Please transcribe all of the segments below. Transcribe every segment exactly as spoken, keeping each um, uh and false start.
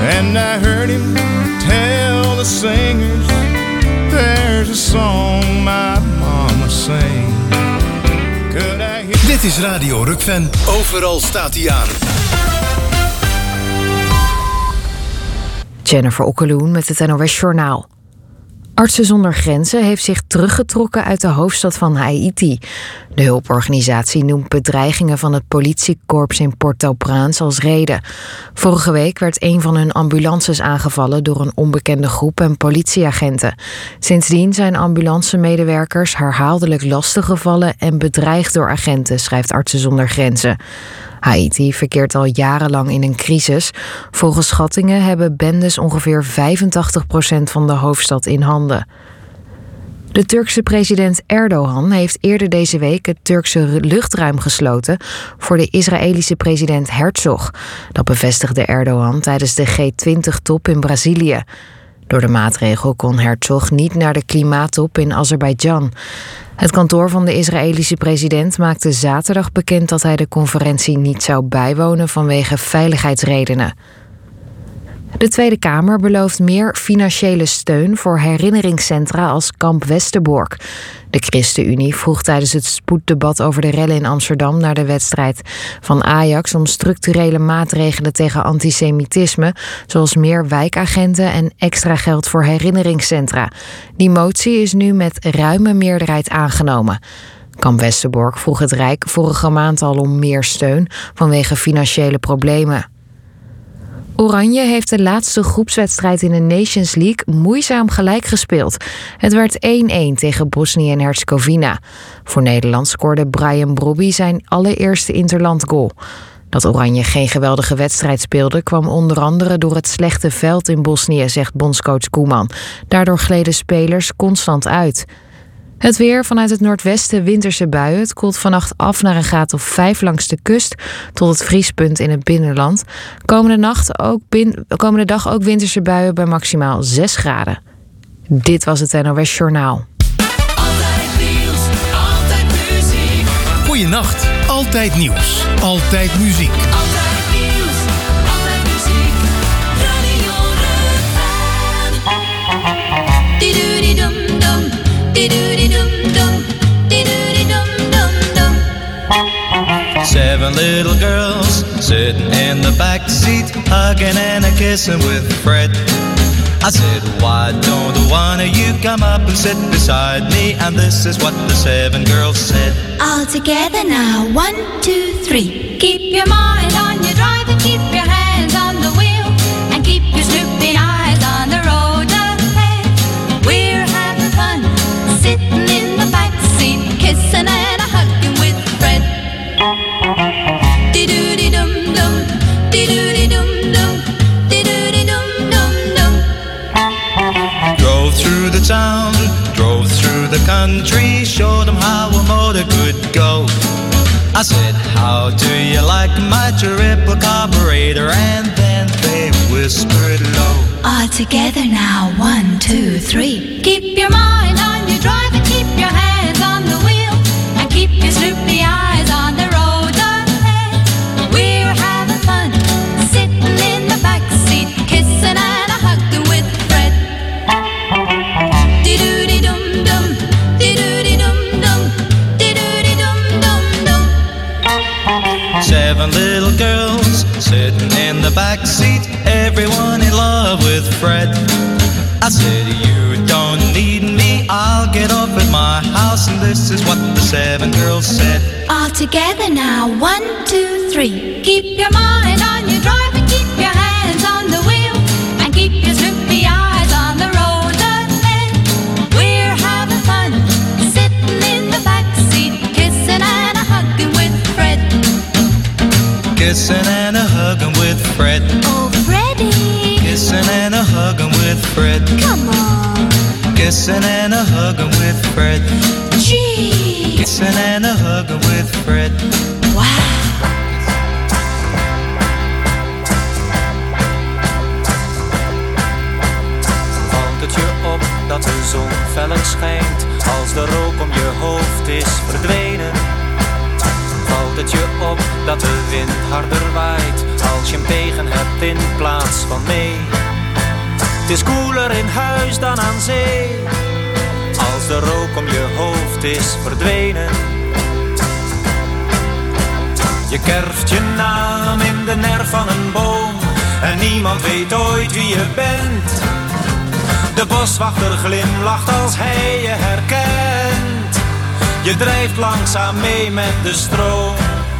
And I heard him tell the singers, there's a song my mama sang. Could I hear... Dit is Radio Rukven. Overal staat hij aan. Jennifer Okkeloen met het N O S Journaal. Artsen zonder Grenzen heeft zich teruggetrokken uit de hoofdstad van Haiti. De hulporganisatie noemt bedreigingen van het politiekorps in Port-au-Prince als reden. Vorige week werd een van hun ambulances aangevallen door een onbekende groep en politieagenten. Sindsdien zijn ambulancemedewerkers herhaaldelijk lastiggevallen en bedreigd door agenten, schrijft Artsen zonder Grenzen. Haiti verkeert al jarenlang in een crisis. Volgens schattingen hebben bendes ongeveer vijfentachtig procent van de hoofdstad in handen. De Turkse president Erdogan heeft eerder deze week het Turkse luchtruim gesloten voor de Israëlische president Herzog. Dat bevestigde Erdogan tijdens de G twintig-top in Brazilië. Door de maatregel kon Herzog niet naar de klimaattop in Azerbeidzjan. Het kantoor van de Israëlische president maakte zaterdag bekend dat hij de conferentie niet zou bijwonen vanwege veiligheidsredenen. De Tweede Kamer belooft meer financiële steun voor herinneringscentra als Kamp Westerbork. De ChristenUnie vroeg tijdens het spoeddebat over de rellen in Amsterdam naar de wedstrijd van Ajax om structurele maatregelen tegen antisemitisme, zoals meer wijkagenten en extra geld voor herinneringscentra. Die motie is nu met ruime meerderheid aangenomen. Kamp Westerbork vroeg het Rijk vorige maand al om meer steun vanwege financiële problemen. Oranje heeft de laatste groepswedstrijd in de Nations League moeizaam gelijk gespeeld. Het werd één-één tegen Bosnië en Herzegovina. Voor Nederland scoorde Brian Brobby zijn allereerste interlandgoal. Dat Oranje geen geweldige wedstrijd speelde kwam onder andere door het slechte veld in Bosnië, zegt bondscoach Koeman. Daardoor gleden spelers constant uit. Het weer: vanuit het noordwesten winterse buien. Het koelt vannacht af naar een graad of vijf langs de kust tot het vriespunt in het binnenland. Komende, nacht ook bin- komende dag ook winterse buien bij maximaal zes graden. Dit was het N O S Journaal. Altijd nieuws, altijd muziek. Goeienacht, altijd nieuws, altijd muziek. Altijd nieuws, altijd muziek. Radio Rukven. Di-doody-dum-dum, di-doody-dum-dum, di-doody-dum-dum-dum. Seven little girls sitting in the back seat, hugging and a kissing with Fred. I said, why don't one of you come up and sit beside me? And this is what the seven girls said. All together now, one, two, three. Keep your mind on your drive and keep your hands on the wheel. And keep your snooping eyes on the road ahead. We're having fun, sitting in the back seat, kissing and a hugging with Fred. Di-doody-dum-dum, di-doody-dum-dum, di-doody-dum-dum-dum. Drove through the town, drove through the country, showed them how a motor could go. I said, how do you like my triple carburetor? And then they whispered low. All together now, one, two, three. Keep your mind on your drive and keep your hands on the wheel. And keep your snoopy eyes on the road ahead. We're having fun, sitting in the back seat, kissing and a hugging with Fred. Di-doody-dum-dum, di-doody-dum-dum, di-doody-dum-dum-dum. Seven little girls sitting in the back seat, everyone in love with Fred. I said, you don't need me, I'll get off at my house. And this is what the seven girls said. All together now, one, two, three. Keep your mind on your drive and keep your hands on the wheel. And keep your snoopy eyes on the road ahead. We're having fun, sitting in the back seat, kissing and a hugging with Fred. Kissing and a hugging with Fred. Oh, Freddie. Kissing and a hugging with Fred. Come on. Kissing and a hugging with Fred. Gee. Kissing and a hugging with Fred. Wow. Valt het je op dat de zon feller schijnt als de rook om je hoofd is verdwenen? Valt het je op dat de wind harder waait als je hem tegen hebt in plaats van mee. Het is koeler in huis dan aan zee, als de rook om je hoofd is verdwenen. Je kerft je naam in de nerf van een boom en niemand weet ooit wie je bent. De boswachter glimlacht als hij je herkent. Je drijft langzaam mee met de stroom.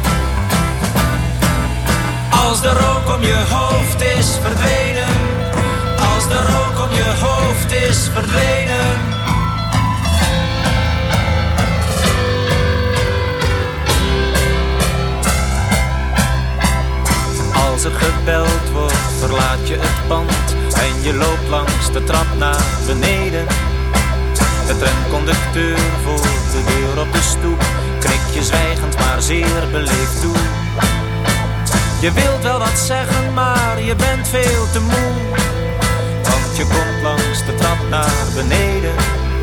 Als de rook om je hoofd is verdwenen, als de rook om je hoofd is verdwenen. Als er gebeld wordt, verlaat je het pand en je loopt langs de trap naar beneden. De tramconducteur voor de deur op de stoep knikt je zwijgend maar zeer beleefd toe. Je wilt wel wat zeggen, maar je bent veel te moe, want je komt langs de trap naar beneden.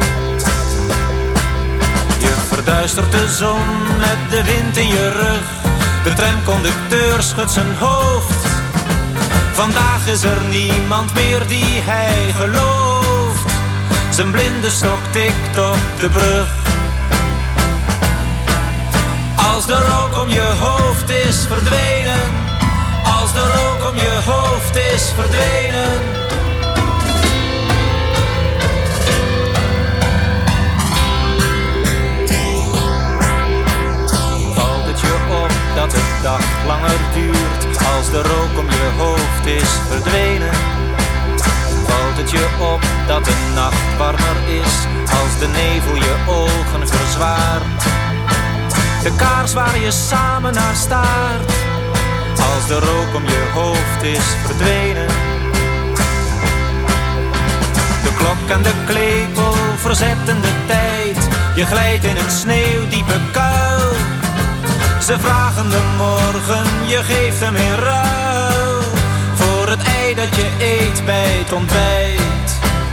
Je verduistert de zon met de wind in je rug. De tramconducteur schudt zijn hoofd. Vandaag is er niemand meer die hij gelooft. Zijn blinde stok tikt op de brug. Als de rook om je hoofd is verdwenen, als de rook om je hoofd is verdwenen. Valt het je op dat de dag langer duurt, als de rook om je hoofd is verdwenen? Valt het je op dat de nacht warmer is, als de nevel je ogen verzwaart? De kaars waar je samen naar staart, als de rook om je hoofd is verdwenen. De klok en de klepel verzetten de tijd, je glijdt in een sneeuwdiepe kuil. Ze vragen de morgen, je geeft hem in ruil voor het ei dat je eet bij het ontbijt.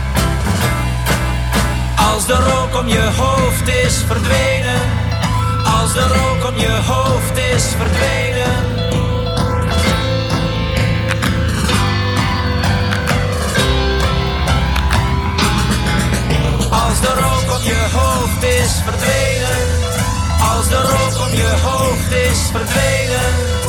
Als de rook om je hoofd is verdwenen, als de rook om je hoofd is verdwenen. Als de rook om je hoofd is verdwenen, als de rook om je hoofd is verdwenen.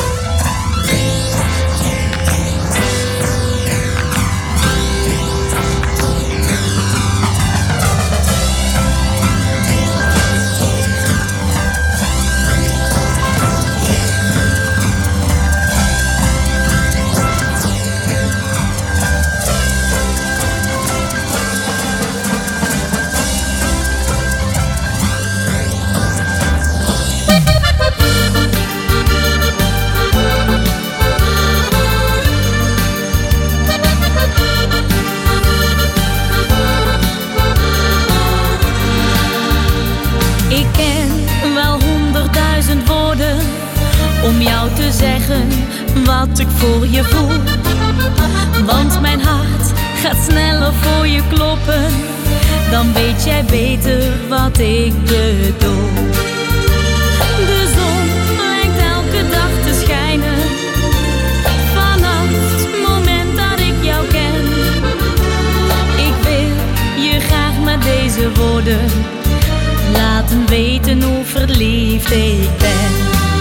Om jou te zeggen wat ik voor je voel. Want mijn hart gaat sneller voor je kloppen, dan weet jij beter wat ik bedoel. De zon lijkt elke dag te schijnen, vanaf het moment dat ik jou ken. Ik wil je graag met deze woorden laten weten hoe verliefd ik ben.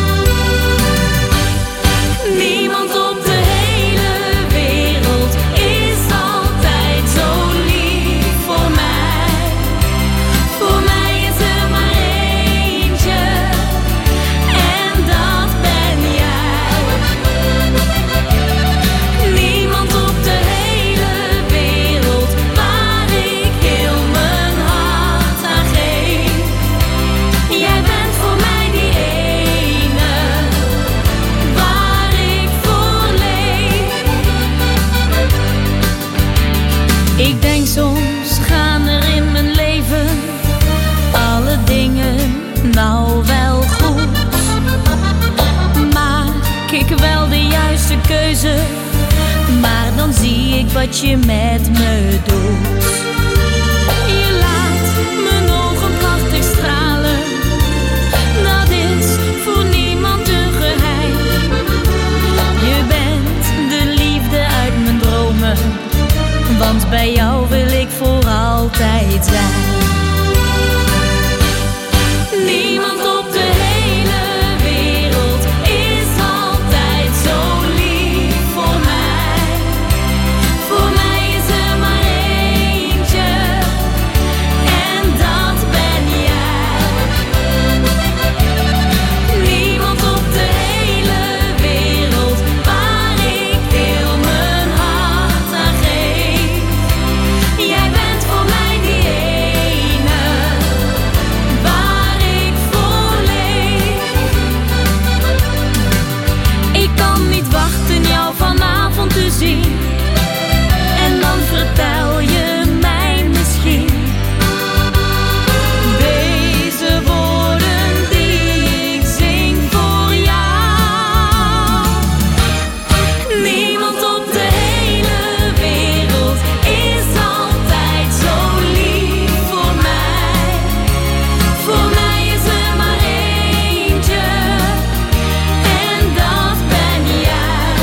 Niemand op de hele wereld is altijd zo lief voor mij. Voor mij is er maar eentje en dat ben jij. Niemand op de hele wereld waar ik heel mijn hart aan geef. Jij bent voor mij die ene waar ik voor leef. Ik denk soms gaan er in mijn leven alle dingen nou wel goed. Maak ik wel de juiste keuze, maar dan zie ik wat je met me doet. Je laat mijn ogen prachtig stralen, dat is voor niemand een geheim. Je bent want bij jou wil ik voor altijd zijn. Niemand op de hele wereld is altijd zo lief voor mij. Voor mij is er maar eentje en dat ben jij. Niemand op de hele wereld waar ik heel mijn hart aan geef. Jij bent voor mij die ene waar ik voor leef. Ik kan niet wachten jou vanavond te zien. En dan vertel je mij misschien deze woorden die ik zing voor jou. Niemand op de hele wereld is altijd zo lief voor mij. Voor mij is er maar eentje en dat ben jij.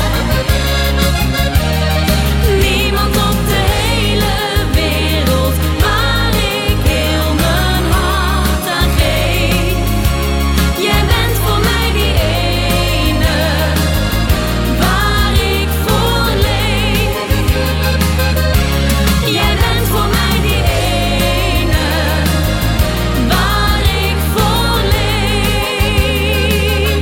Niemand op de hele wereld waar ik heel mijn hart aan geef. Jij bent voor mij die ene waar ik voor leef. Jij bent voor mij die ene waar ik voor leef.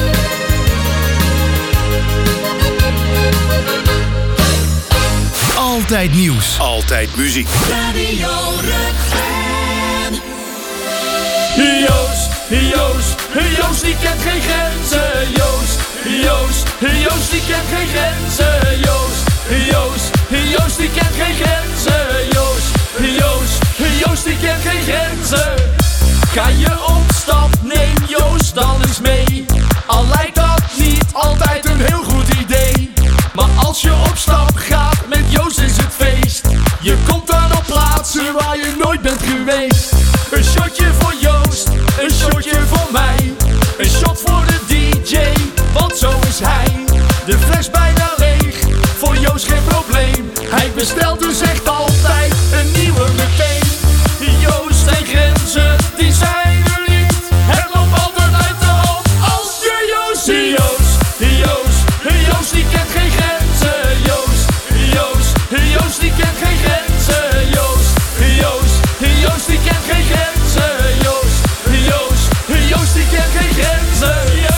Altijd nieuws. Altijd muziek. Radio Ruggen. Joost, Joost, Joost die kent geen grenzen. Joost, Joost, Joost die kent geen grenzen. Joost, Joost, Joost die kent geen grenzen. Joost, Joost, Joost die kent geen grenzen. Ga je op stap, neem Joost dan eens mee. Al lijkt dat niet altijd een heel goed idee. Maar als je op stap gaat, met Joost is het feest. Je komt dan op plaatsen waar je nooit bent geweest. Een shotje voor Joost, een shotje voor mij. Een shot voor de D J, want zo is hij. De fles bijna leeg, voor Joost geen probleem. Hij bestelt dus echt altijd een nieuwe meteen. Joost en grenzen, die zijn er niet. Het loopt altijd uit de hand als je Joost ziet. Joost, Joost, Joost die kent geen grenzen. Joost, Joost, Joost die kent geen grenzen. Joost, Joost, Joost die kent geen grenzen. Joost, Joost, Joost die kent geen grenzen. Ja.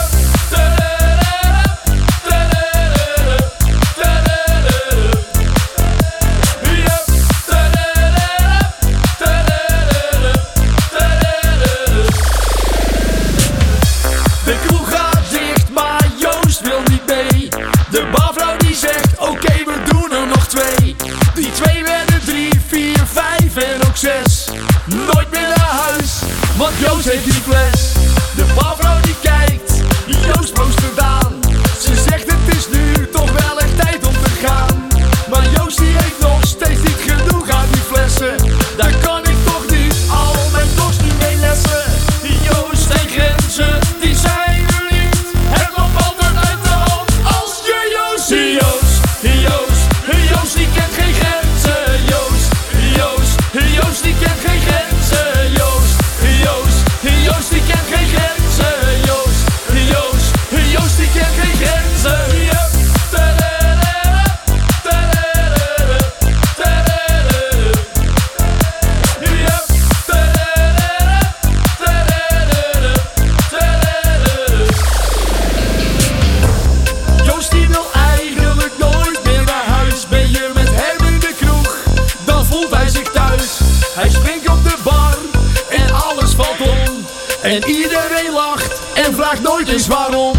De kroeg gaat dicht, maar Joost wil niet mee. De barvrouw die zegt, oké, we doen er nog twee. Die twee werden drie, vier, vijf en ook zes. Nooit meer naar huis, want Joost heeft die fles. De barvrouw die kijkt, Joost proost aan. Ze zegt het is nu toch wel echt tijd om te gaan. Maar Joost die heeft nog steeds niet genoeg aan die flessen. Daar kan ik toch niet al mijn dorst nu mee lessen. Joost en grenzen, die zijn er niet. Het loopt altijd uit de hand als je Joost ziet. Joost, Joost, Joost die kent geen grenzen. Joost, Joost, Joost die kent geen grenzen. Joost, Joost, Joost die kent geen grenzen. Joost, Joost, Joost die kent geen grenzen. Ja. Joost die wil eigenlijk nooit meer naar huis. Ben je met hem in de kroeg, dan voelt hij zich thuis. Hij springt op de bar en alles valt om. En iedereen lacht en vraagt nooit eens waarom.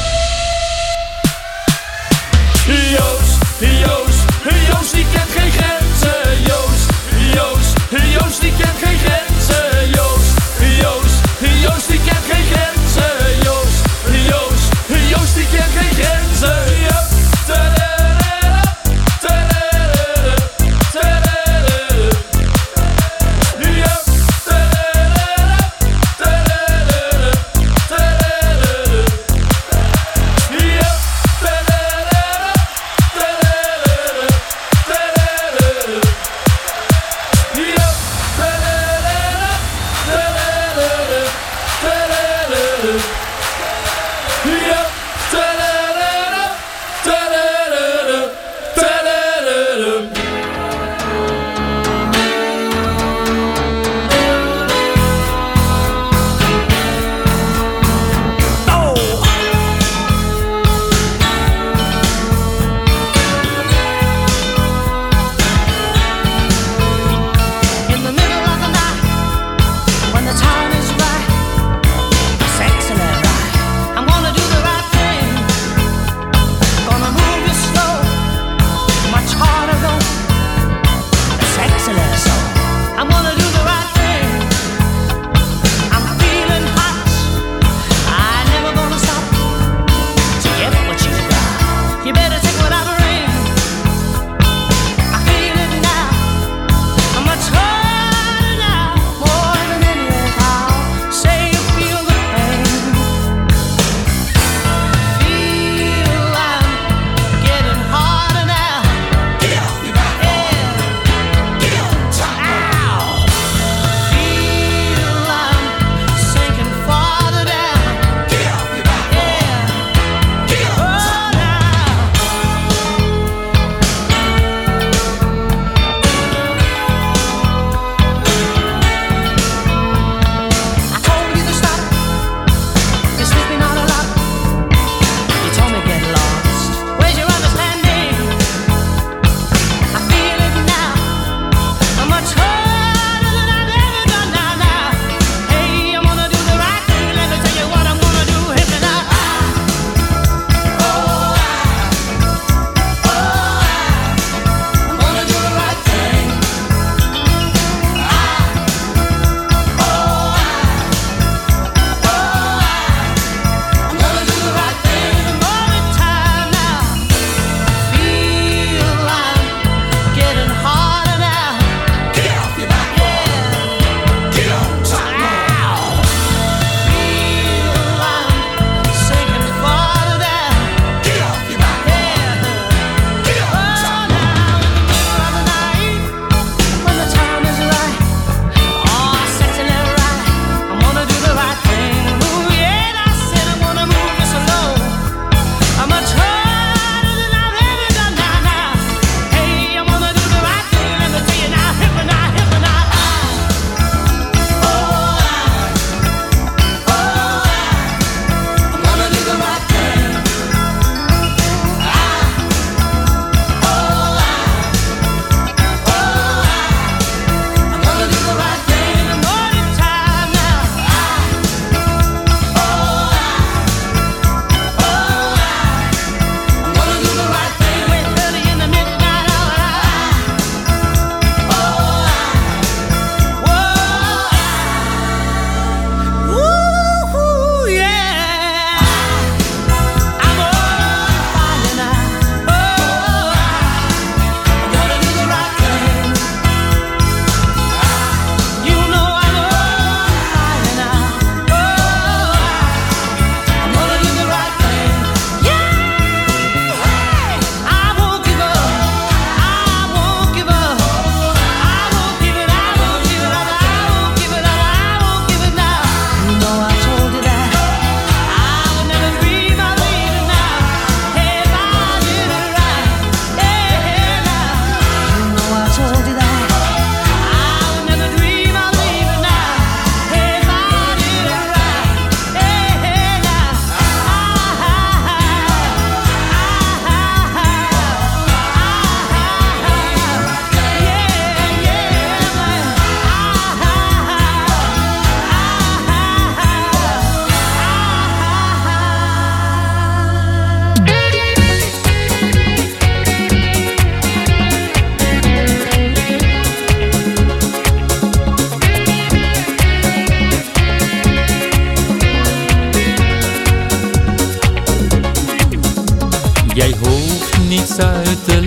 Joost, Joost, Joost die kent geen grenzen. Joost, Joost, Joost die kent geen grenzen. Joost, Joost, Joost die kent geen grenzen. Joost, Joost, Joost die kent geen grenzen. Ja. Ja.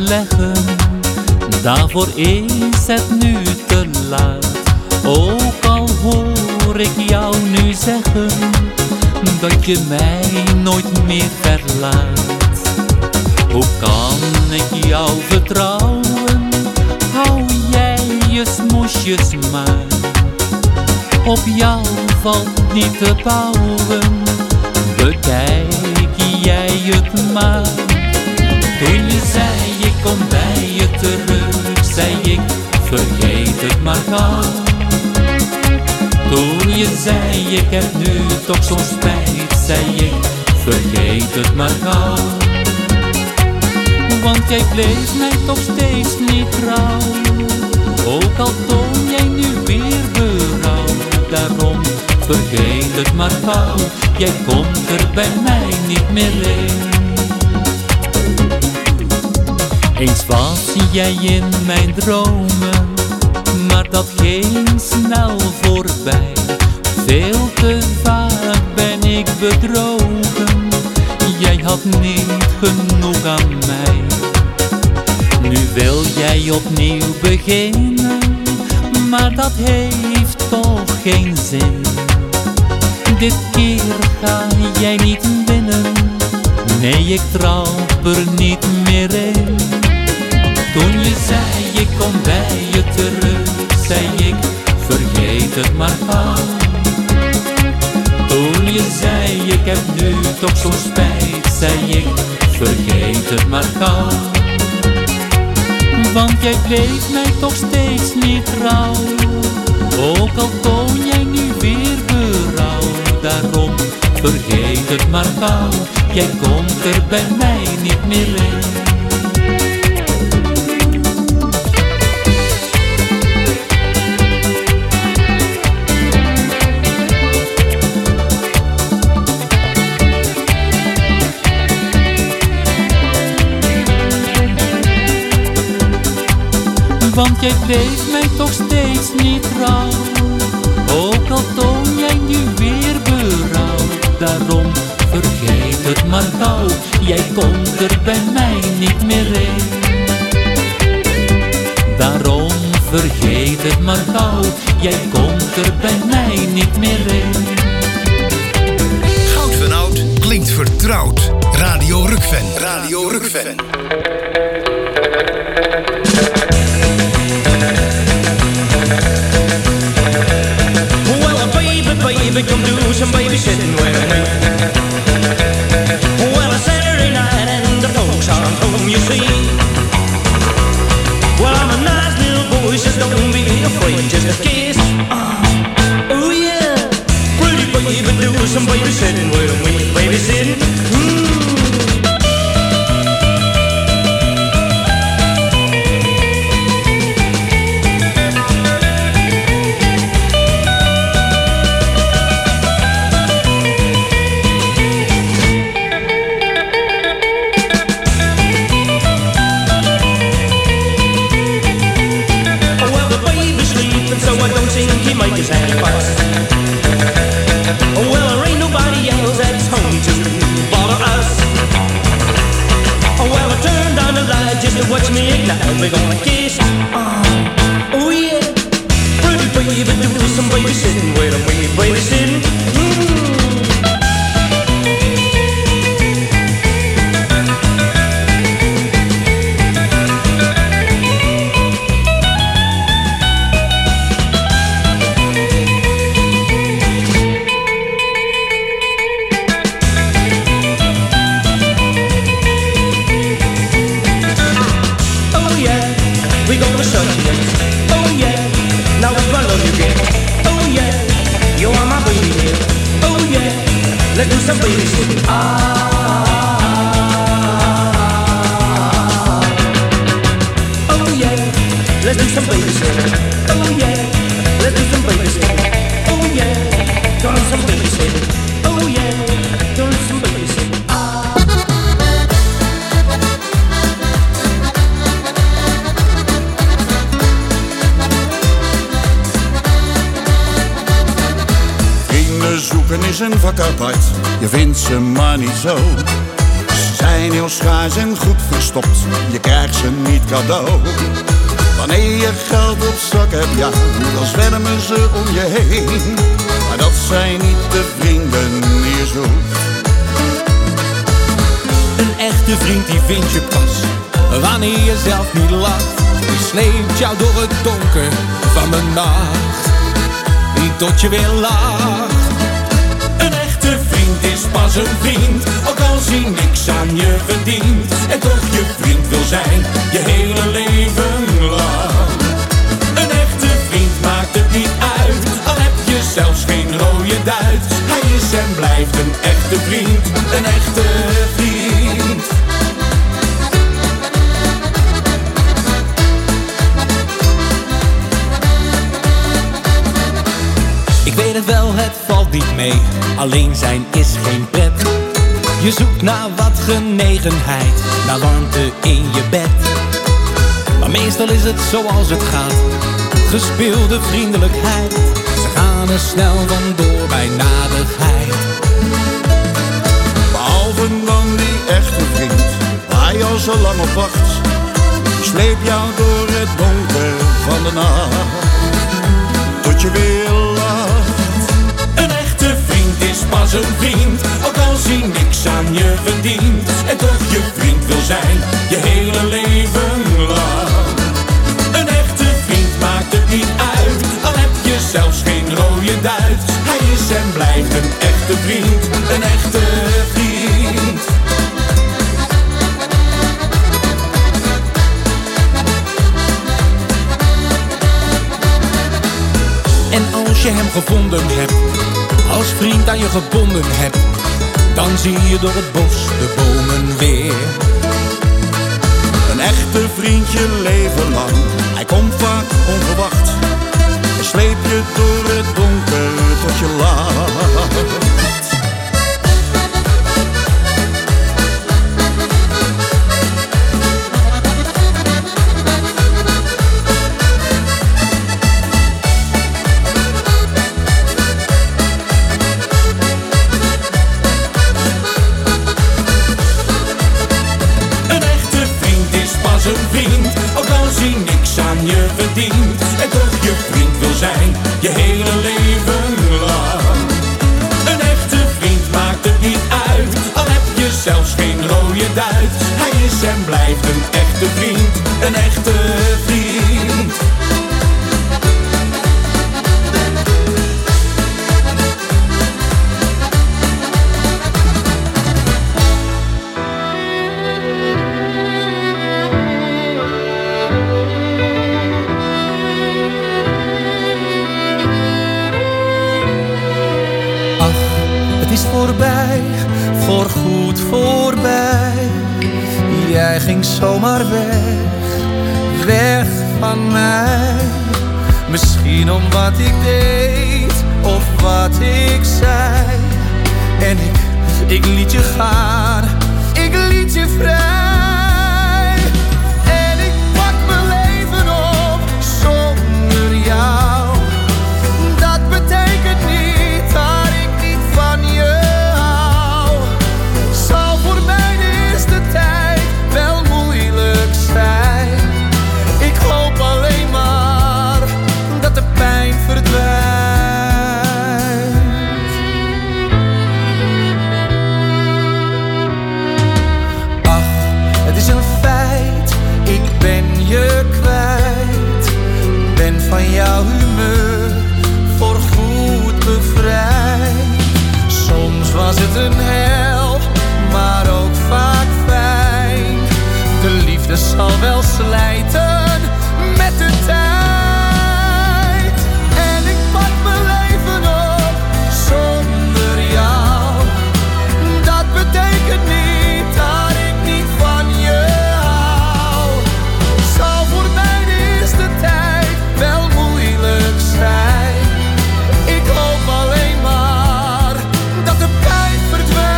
afleggen. Daarvoor is het nu te laat. Ook al hoor ik jou nu zeggen dat je mij nooit meer verlaat. Hoe kan ik jou vertrouwen? Hou jij je smoesjes maar. Op jou valt niet te bouwen. Bekijk jij het maar. Toen je zei ik kom bij je terug, zei ik vergeet het maar gauw. Toen je zei ik heb nu toch zo'n spijt, zei ik vergeet het maar gauw. Want jij bleef mij toch steeds niet trouw. Ook al toon jij nu weer berouw. Daarom vergeet het maar gauw. Jij komt er bij mij niet meer in. Eens was jij in mijn dromen, maar dat ging snel voorbij. Veel te vaak ben ik bedrogen. Jij had niet genoeg aan mij. Nu wil jij opnieuw beginnen, maar dat heeft toch geen zin. Dit keer ga jij niet winnen. Nee, ik trap er niet meer in. Toen je zei ik kom bij je terug, zei ik vergeet het maar gauw. Toen je zei ik heb nu toch zo'n spijt, zei ik vergeet het maar gauw. Want jij bleef mij toch steeds niet trouw. Ook al toon jij nu weer berouw. Daarom vergeet het maar gauw. Jij komt er bij mij niet meer in. Want jij bleef mij toch steeds niet trouw. Ook al toon jij nu weer berouw. Daarom vergeet het maar gauw. Jij komt er bij mij niet meer in. Daarom vergeet het maar gauw. Jij komt er bij mij niet meer in. Goud van Oud klinkt vertrouwd. Radio Rukven. Radio Rukven. Baby, come do some babysitting with me. Well, it's Saturday night and the folks aren't home, you see. Well, I'm a nice little boy, so don't be afraid, just a kiss. Uh, oh yeah, pretty baby, do some babysitting with me, babysitting. Mm. Watch me ignite, we're gonna kiss. Uh, oh yeah, pretty baby, do some babysitting. Wait a minute, babysitting. Mm. Let's do some babysitting. Ah, oh yeah. Let's do some babysitting. Oh yeah. Let's do some babysitting. Oh yeah. Doing some babysitting. Oh yeah. Doing some babysitting. Ah. Vrienden zoeken is een vak apart, je vindt ze maar niet zo. zijn heel schaars en goed verstopt, je krijgt ze niet cadeau. Wanneer je geld op zak hebt, ja, dan zwermen ze om je heen. Maar dat zijn niet de vrienden die je zoekt. Een echte vriend die vind je pas wanneer je zelf niet lacht. Die sleept jou door het donker van de nacht, die tot je weer lacht. Een echte vriend is pas een vriend, ook als hij niks aan je verdient. En toch je vriend wil zijn, je hele leven lang. Een echte vriend maakt het niet uit, al heb je zelfs geen rode duit. Hij is en blijft een echte vriend, een echte vriend. Ik weet het wel, het valt niet mee, alleen zijn is geen pret. Je zoekt naar wat genegenheid, naar warmte in je bed. Maar meestal is het zoals het gaat, gespeelde vriendelijkheid. Ze gaan er snel vandoor bij nadigheid. Behalve dan die echte vriend, waar je al zo lang op wacht. Sleep jou door het donker van de nacht, tot je weer lacht. Een echte vriend is pas een vriend, ook als hij niks aan je verdient. En toch je vriend wil zijn, je hele leven lang. Een echte vriend maakt het niet uit, al heb je zelfs geen rode duit. Hij is en blijft een echte vriend, een echte vriend. En als je hem gevonden hebt, als vriend aan je gebonden hebt, dan zie je door het bos de bomen weer. Een echte vriend je leven lang, hij komt vaak onverwacht. Hij sleept je door het donker tot je lacht. Je verdient en toch je vriend wil zijn, je hele leven lang. Een echte vriend maakt het niet uit, al heb je zelfs geen rode duit. Hij is en blijft een echte vriend, een echte vriend. Voorbij, voorgoed voorbij. Jij ging zomaar weg, weg van mij. Misschien om wat ik deed of wat ik zei. En ik, ik liet je gaan, ik liet je vrij. En ik pak mijn leven op zonder jou. Dat betekent niet dat ik niet van je hou. Zal voor mij de eerste tijd wel moeilijk zijn. Ik hoop alleen maar dat de pijn verdwijnt. Ach, het is een feit, ik ben je kwijt. Ben van jouw humeur voorgoed bevrijd. Soms was het een hel, maar ook vaak fijn. De liefde zal wel slijten met de tijd. En ik pak mijn leven op zonder jou. Dat betekent niet dat ik niet van je hou. Zal voor mij de eerste tijd wel moeilijk zijn. Ik hoop alleen maar dat de pijn verdwijnt.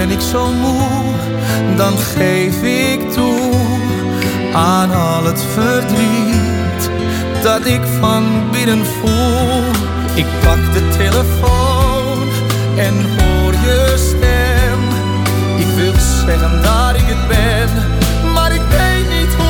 ben ik zo moe, dan geef ik toe aan al het verdriet dat ik van binnen voel. Ik pak de telefoon en hoor je stem. Ik wil zeggen dat ik het ben, maar ik weet niet hoe.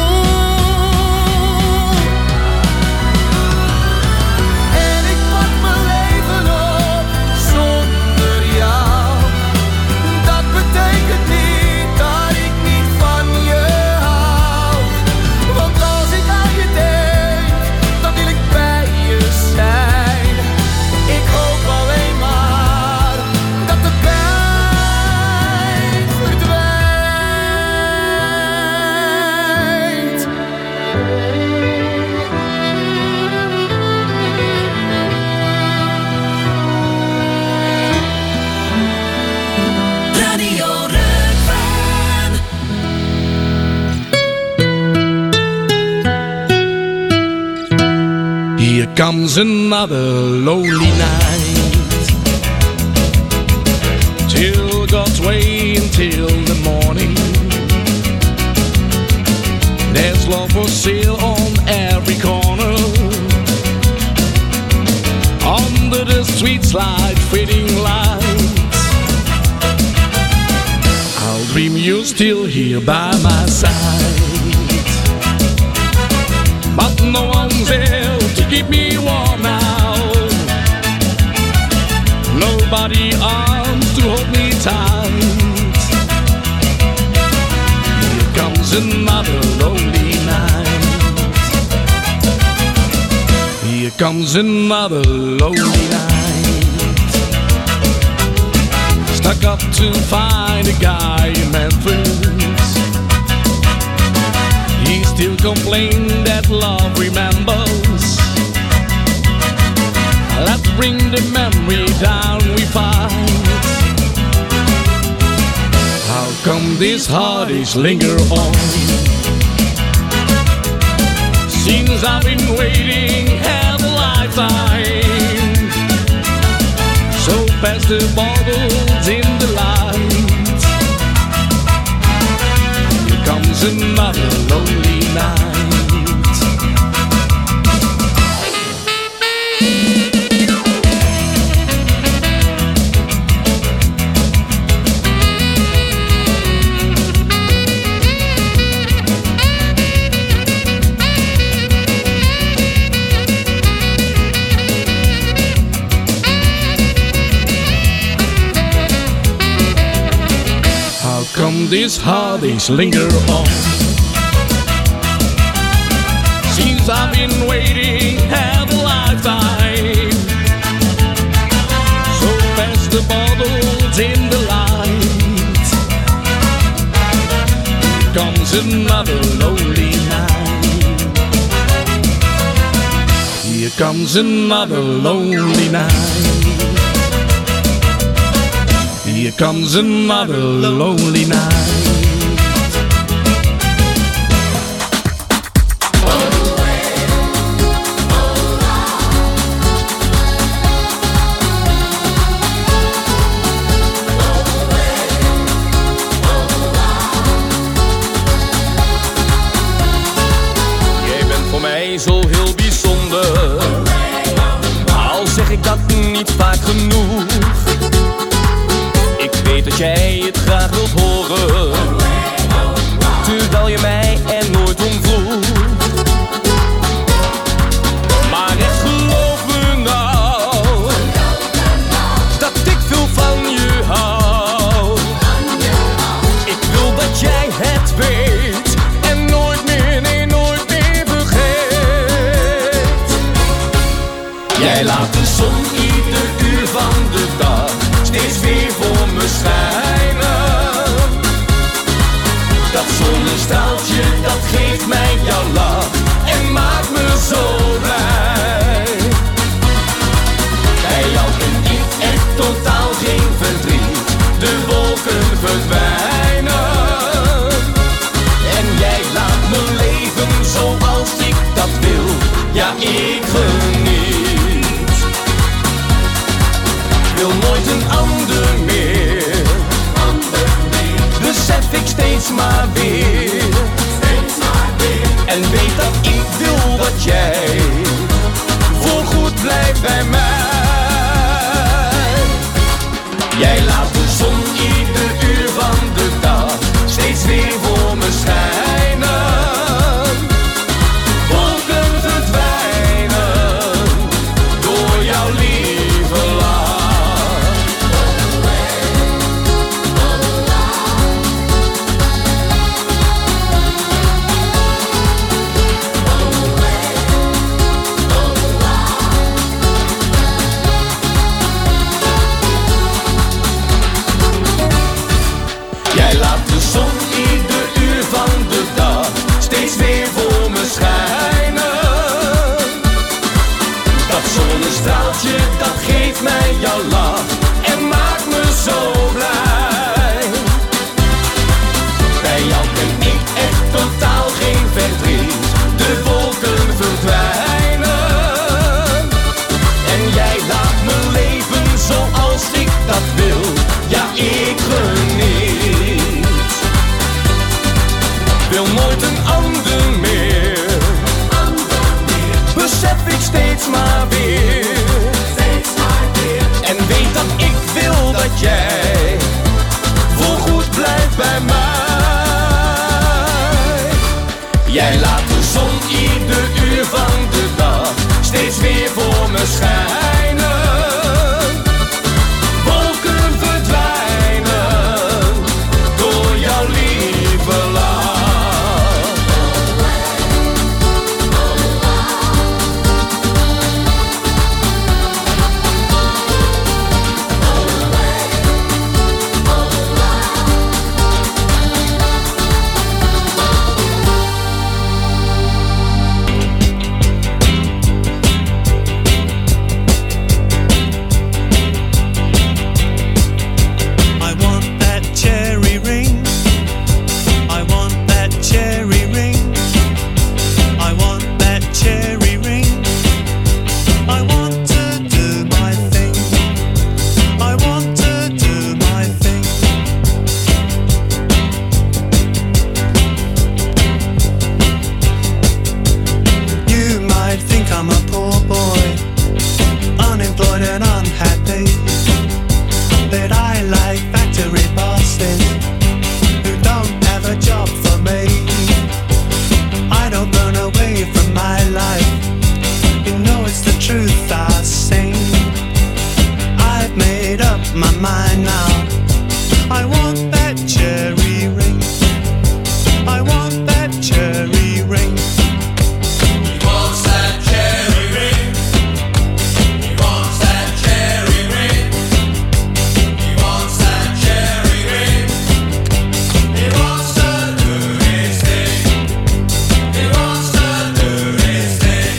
En ik pak mijn leven op zonder jou. Dat betekent niet dat ik niet van je hou. Want als ik aan je denk, dan wil ik bij je zijn. Ik hoop alleen maar dat de pijn verdwijnt. Radio Rukven. Here comes another lonely night, till God's way until the morning. There's love for sale on every corner, under the streets like fading lights. I'll dream you're still here by my side, but no one's there to keep me warm now. Nobody arms to hold me tight. Here comes another lonely night. Here comes another lonely night. Stuck up to find a guy in Memphis. He still complains that love remembers. Let's bring the memory down we find. How come these heartaches linger on? Since I've been waiting half a lifetime. So pass the bottles in the light. Here comes another lonely night. Come these heartaches linger on. Since I've been waiting half a lifetime. So pass the bottles in the light. Here comes another lonely night. Here comes another lonely night. Here comes another lonely night. Jij bent voor mij zo heel bijzonder, al zeg ik dat niet vaak genoeg. Dat jij het graag wilt horen, terwijl je mij er nooit om vroeg. Maar echt geloof me nou, dat ik veel van je hou. Ik wil dat jij het weet en nooit meer, nee nooit meer vergeet. Jij laat de zon ieder uur van de dag steeds weer voor me schijnen. Dat zonnestraaltje, dat geeft mij jouw lach en maakt me zo blij. Bij jou ben ik echt totaal geen verdriet. De wolken verdwijnen en jij laat me leven zoals ik dat wil. Ja, ik geniet. Wil nooit een ander meer. Ander steeds maar weer. Steeds maar weer. En weet dat ik wil dat jij voorgoed blijft bij mij. Jij laat de zon ieder uur van de dag steeds weer voor me schijnen. Wolken verdwijnen door jouw lieve lach. Jij laat de zon ieder uur van de dag steeds weer voor me schijnen. Dat zonnestraaltje, dat geeft mij jouw lach en maakt me zo blij. Bij jou ken ik echt totaal geen verdriet. De wolken verdwijnen. En jij laat me leven zoals ik dat wil. Ja, ik geniet. Wil nooit een ander meer. Besef ik steeds maar weer. En weet dat ik wil dat jij voorgoed blijft bij mij. Jij laat de zon ieder uur van de dag steeds weer voor me schijnen. Wolken verdwijnen door jouw lieve lach. I want that cherry ring. I want that cherry ring. I want that cherry ring. I want to do my thing. I want to do my thing. You might think I'm a poor boy, unemployed and unhappy. That I like factory bosses who don't have a job for me. I don't run away from my life. You know it's the truth I sing. I've made up my mind now. I want that cherry ring. I want that cherry ring. He wants that cherry ring. He wants that cherry ring. He wants that cherry ring. He wants to do his thing. He wants to do his thing.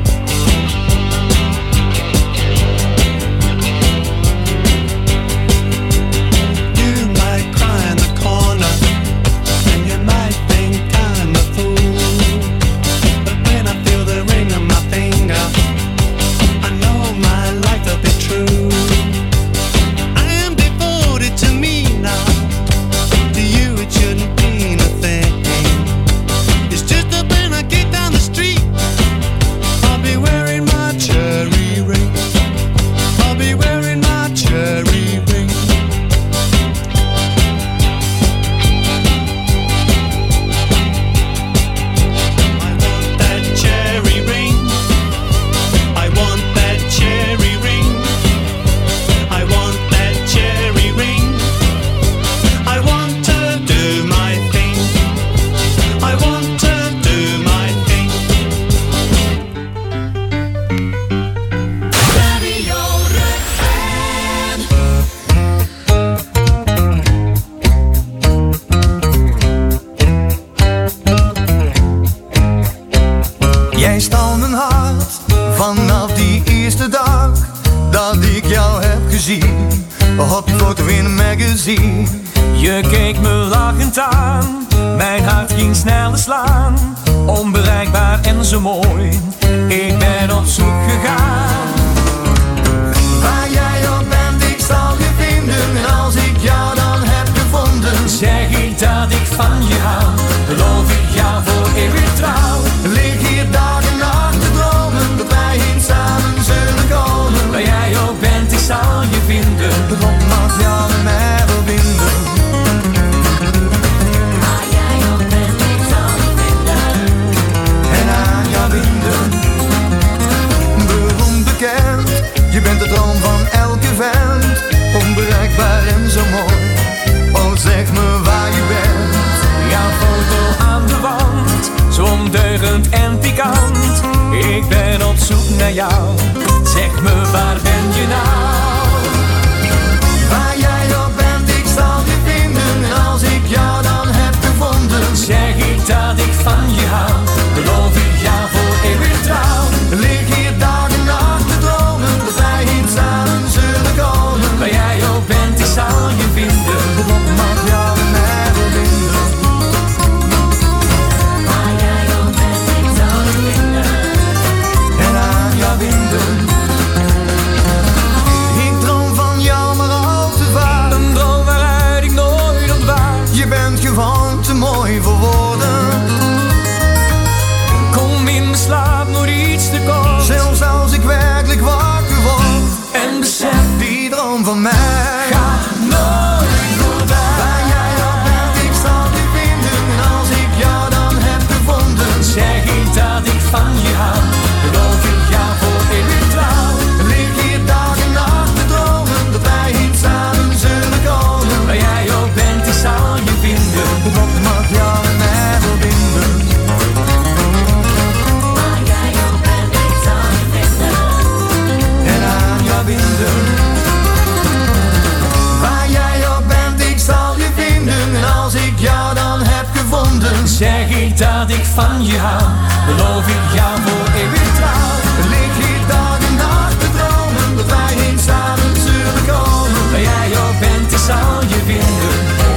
You might cry in the corner, and you might think I'm a fool. But when I feel the ring on my finger, I know my life will be true. I am devoted to me now. To you it shouldn't mean a thing. It's just that when I get down the street, I'll be wearing my cherry ring. I'll be wearing my cherry ring. I want that cherry ring. I want that cherry ring. I want that cherry ring. I want to do my thing. I want to do my thing. Radio Rukven. Jij stal mijn hart vanaf die eerste dag dat ik jou heb gezien op die foto in een magazine. Je keek me lachend aan, mijn hart ging sneller slaan. Onbereikbaar en zo mooi, ik ben op zoek gegaan. Waar jij op bent, ik zal je vinden. En als ik jou dan heb gevonden, zeg ik dat ik van je vinden. De lot mag jou en mij wel vinden. Waar jij ook bent, ik zal je vinden. En aan jou binden. Beroemd bekend, je bent de droom van elke vent. Onbereikbaar en zo mooi. Oh, zeg me waar je bent. Jouw foto aan de wand, zo ondeugend en pikant. Ik ben op zoek naar jou. Zeg me, waar ben je nou? Waar jij ook bent, ik zal je vinden. En als ik jou dan heb gevonden, zeg ik dat ik van je hou. Beloof ik jou voor eeuwig trouw. Lig hier dag en nacht te dromen, dat wij eens samen zullen komen. Waar jij ook bent, ik zal je vinden. De lot mag jou en mij wel vinden. Waar jij ook bent, ik zal je vinden. En aan jou binden. Ik droom van jou maar al te vaak. Een droom waaruit ik nooit ontwaak. Je bent gewoon te mooi voor woorden. Kom in mijn slaap, nooit iets te kort. Zelfs als ik werkelijk wakker word en besef die droom van mij gaat nooit voorbij. Waar jij ook bent, ik zal je vinden. En als ik jou dan heb gevonden, zeg ik dat ik van je hou. Beloof ik jou voor eeuwig trouw. Lig hier dag en nacht te dromen, dat wij eens samen zullen komen. Waar jij ook bent, ik zal je vinden. De lot mag jou en mij wel vinden. Waar jij ook bent, ik zal je vinden. En aan jou binden. Waar jij ook bent, ik zal je vinden. En als ik jou dan heb gevonden, zeg ik dat ik van je hou. Beloof ik jou voor eeuwig trouw. lig hier dag en nacht te dromen, dat wij eens samen zullen komen. Waar jij ook bent, ik zal je vinden.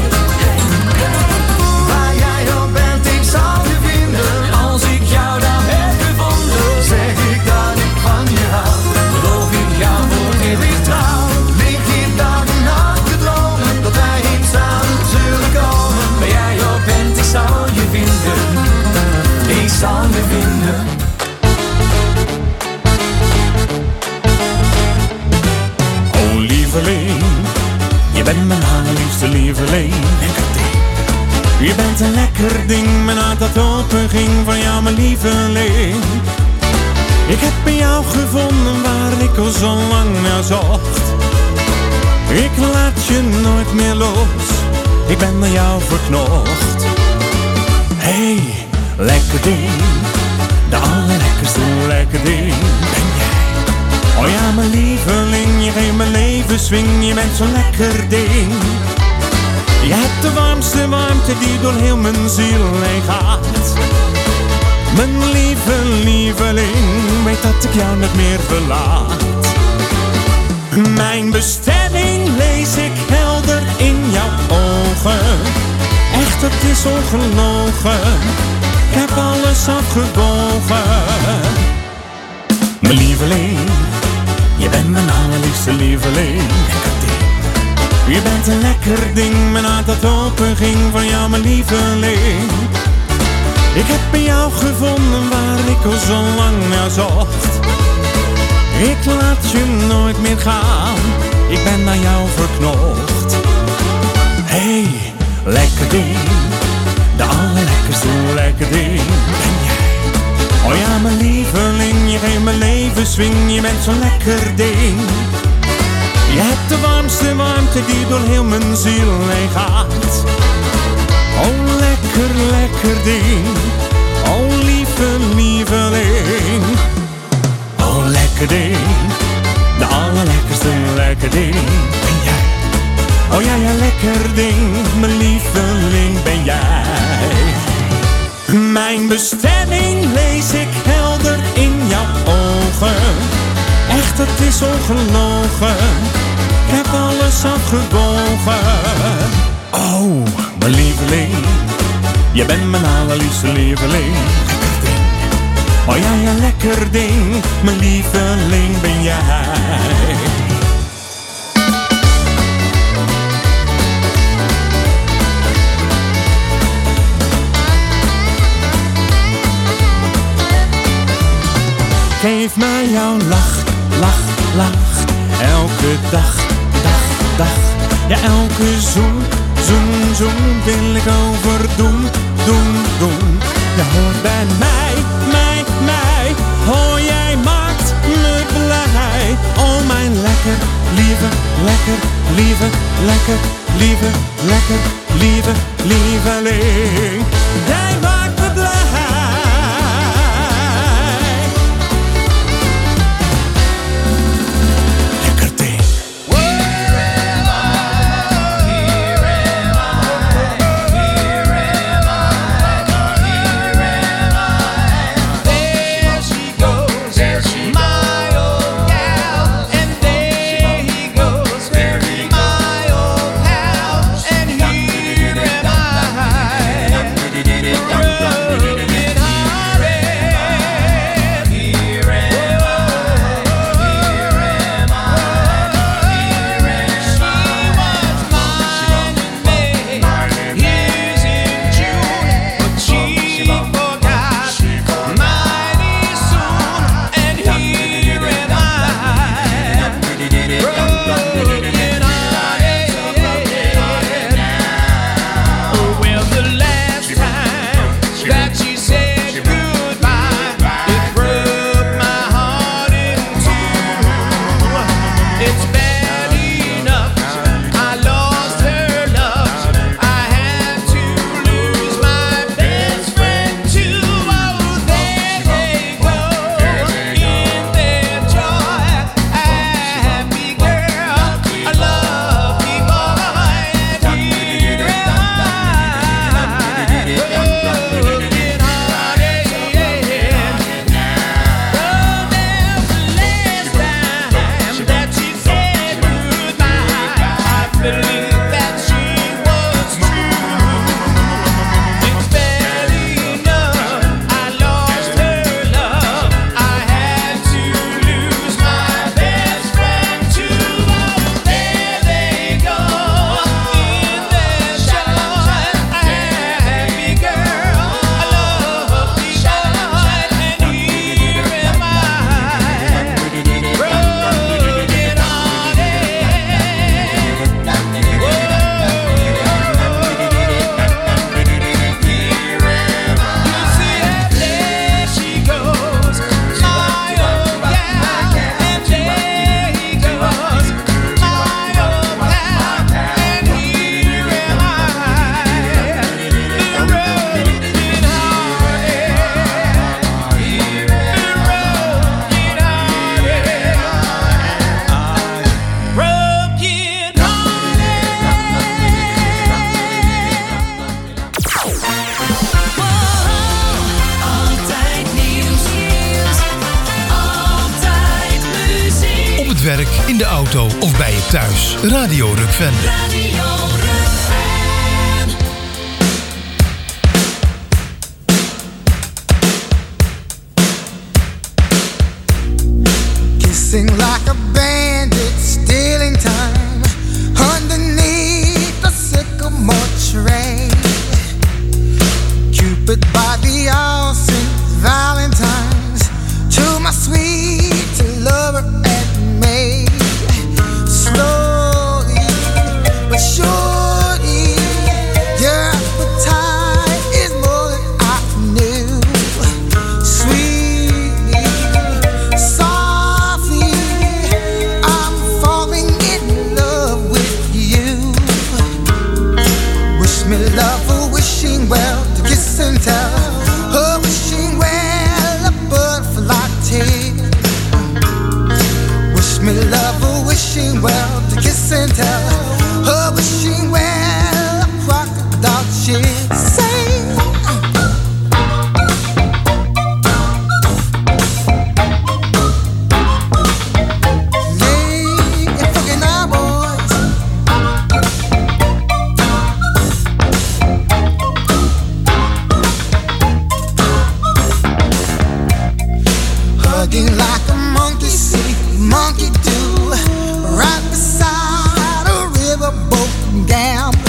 Waar jij ook bent, ik zal je vinden. Als ik jou dan heb gevonden, zeg ik dat ik van je hou. beloof ik jou voor eeuwig trouw. Lig hier dag en nacht te dromen, dat wij eens samen zullen komen. Waar jij ook bent, ik zal je vinden. Ik zal je vinden. Oh lieveling, je bent mijn allerliefste lieveling. Je bent een lekker ding, mijn hart dat open ging van jou mijn lieveling. Ik heb in jou gevonden waar ik al zo lang naar zocht. Ik laat je nooit meer los, ik ben aan jou verknocht. Hey, lekker ding, de allerlekkerste lekker ding ben jij. Oh ja, mijn lieveling, je geeft mijn leven swing, je bent zo'n lekker ding. Je hebt de warmste warmte die door heel mijn ziel heen gaat. Mijn lieve lieveling, weet dat ik jou niet meer verlaat. Mijn bestemming lees ik helder in jouw ogen. Echt, het is ongelogen, ik heb alles afgewogen. Mijn lieveling, je bent mijn allerliefste lieveling. Je bent een lekker ding, mijn hart dat open ging van jou mijn lieveling. Ik heb in jou gevonden waar ik al zo lang naar zocht. Ik laat je nooit meer gaan, ik ben aan jou verknocht. Hey, lekker ding, de allerlekkerste lekker ding ben jij. Oh ja, mijn lieveling, je geeft mijn leven swing, je bent zo'n lekker ding. Je hebt de warmste warmte die door heel mijn ziel heen gaat. Oh lekker, lekker ding, oh lieve lieveling. Oh lekker ding, de allerlekkerste lekker ding ben jij. Oh ja, ja, lekker ding, mijn lieveling ben jij. Mijn bestemming lees ik helder in jouw ogen. Echt, het is ongelogen, ik heb alles afgewogen. Oh, mijn lieveling, je bent mijn allerliefste lieveling. Oh ja, ja, lekker ding, mijn lieveling ben jij. Geef mij jouw lach, lach, lach, elke dag, dag, dag. Ja, elke zoen, zoen, zoen wil ik overdoen, doen, doen. Ja, hoor bij mij, mij, mij. Hoor, jij maakt me blij. Oh, mijn lekker, lieve, lekker, lieve, lekker, lieve, lekker, lieve, lieveling. Jij maakt me blij. In de auto of bij je thuis. Radio Rukven. Radio Rukven. Kissing like a bandit, stealing time underneath the sycamore tree. Cupid by the all Saint Valentine's, to my sweet lover and me. Slowly but surely, your appetite is more than I knew. Sweetly, softly, I'm falling in love with you. Wish me love, a wishing well, to kiss and tell. A wishing well, a butterfly tale. Wish me love, a wishing well, to kiss and tell. A wishing well, a crocodile chick. Say, make it fucking our boys. Hugging like a monkey see, monkey do, right beside a riverboat gambler.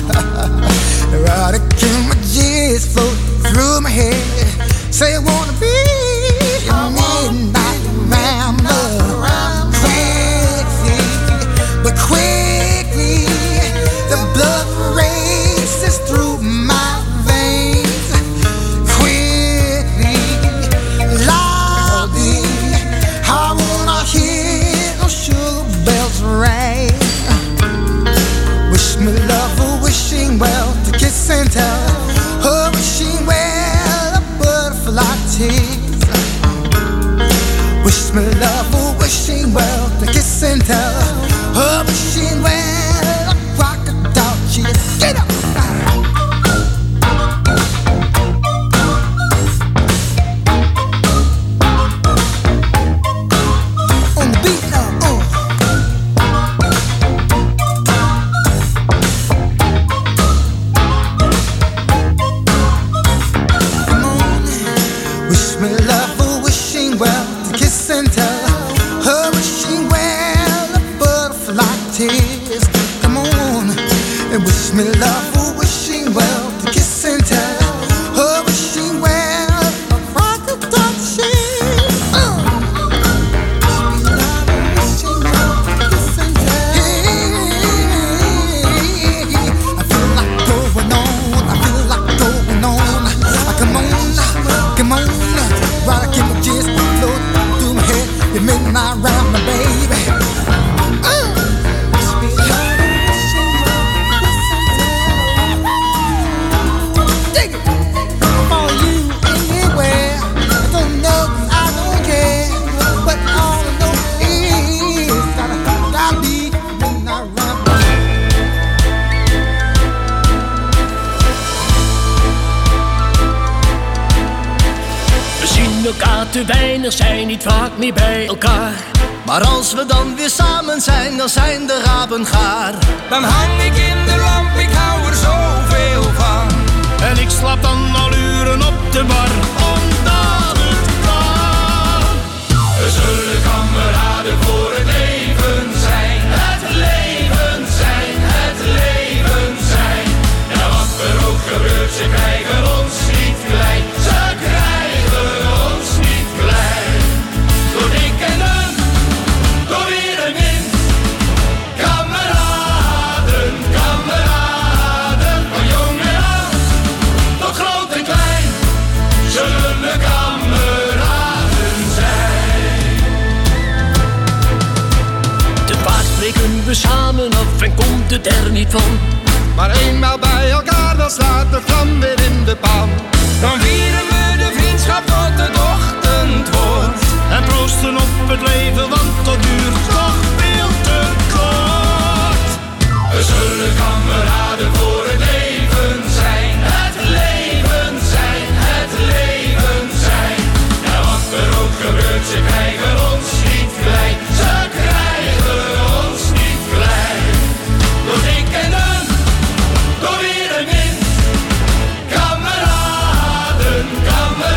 Erotic images float through my head. Say I wanna be a midnight rambler. Crazy, Wish me love, oh, wishing well, to kiss and tell. Oh, wishing well, crocodile cheers. Get up! Me love for wishing well, to kiss and tell. Oh, wishing well, a crocodile cheers. Uh. Me love for wishing well, to kiss and tell. Hey, I feel like going on, I feel like going on. I come on, come on, while I keep my tears float through my head. You make me not round my baby. Elkaar te weinig, zijn niet vaak meer bij elkaar. Maar als we dan weer samen zijn, dan zijn de rapen gaar. Dan hang ik in de lamp, ik hou er zoveel van. En ik slaap dan al uren op de bar, omdat het kan. We zullen kameraden voor het leven zijn. Het leven zijn, het leven zijn. Ja, wat er ook gebeurt, ze krijgen ons niet klein. Ze krijgen ons niet klein. Door dik en dun, door weer en wind. Kameraden, kameraden, van jong en oud tot groot en klein. Zullen kameraden zijn. Te vaak spreken we samen af en komt het er niet van. Maar eenmaal bij elkaar, dan slaat de vlam weer in de pan. Dan vieren we de vriendschap tot het ochtend wordt. En proosten op het leven, want dat duurt toch veel te kort. We zullen kameraden voor het leven zijn. Het leven zijn, het leven zijn. Ja, wat er ook gebeurt, ze krijgen ons niet klein. Ze krijgen ons niet klein. Door dik en dun, door weer en wind. Kameraden,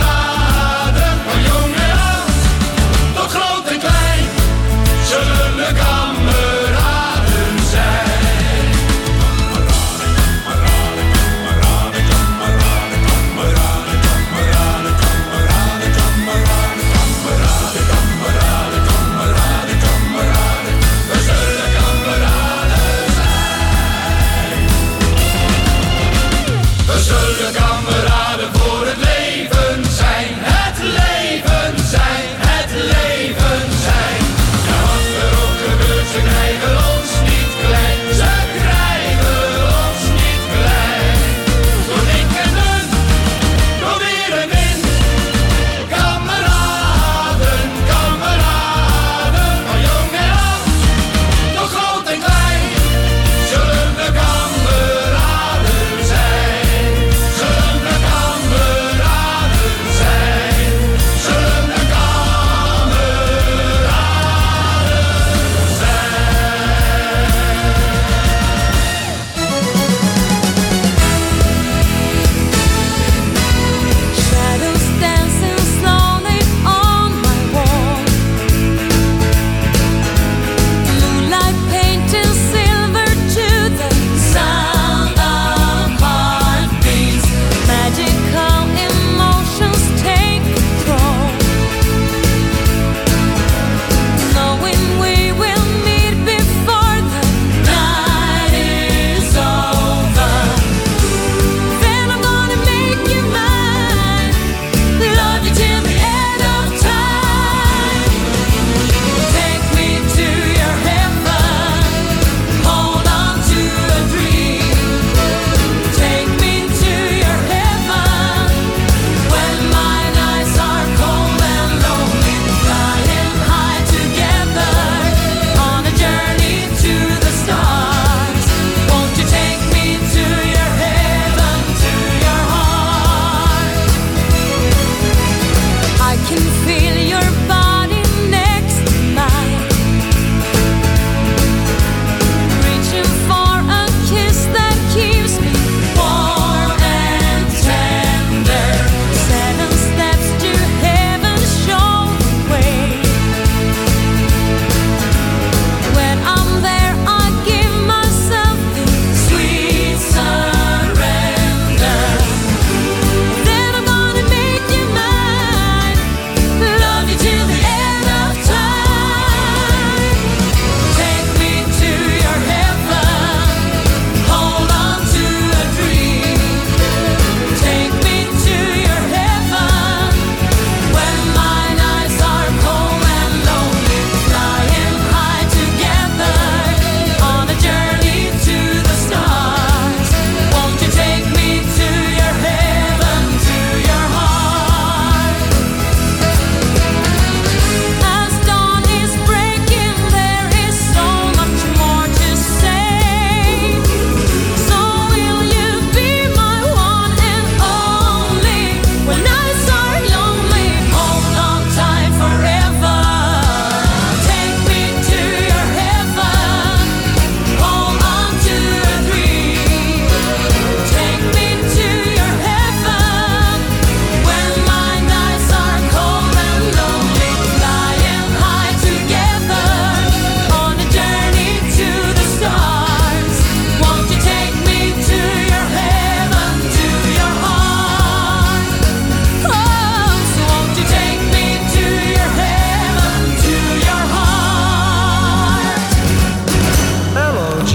kameraden, van jong en oud tot groot en klein. Zullen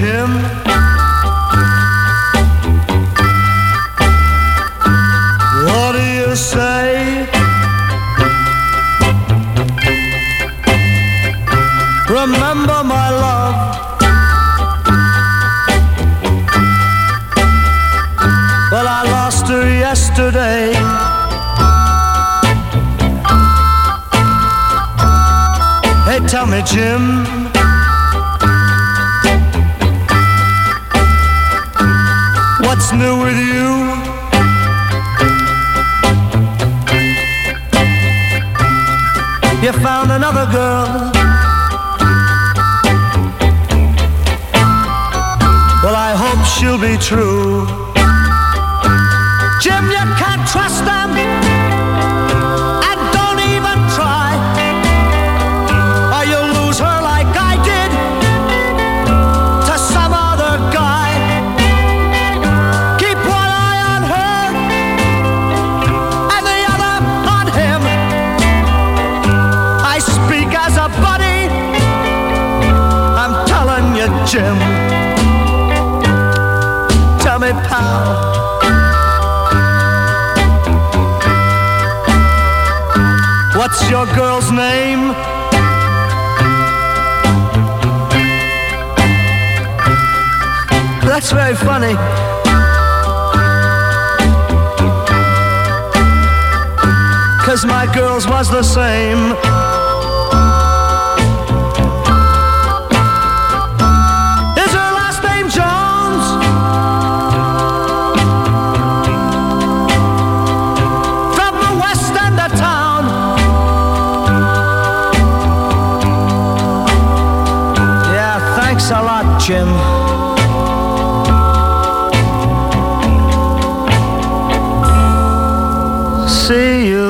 Jim. What do you say? Remember my love. Well, I lost her yesterday. Hey, tell me, Jim, what's new with you? You found another girl. Well, I hope she'll be true. Jim, you can't trust them, and don't even try, or you'll lose her like I did to some other guy. Keep one eye on her and the other on him. I speak as a buddy, I'm telling you, Jim. Tell me, pal, what's your girl's name? That's very funny. Cause my girl's was the same. Is her last name Jones? From the west end of town. Yeah, thanks a lot, Jim. See you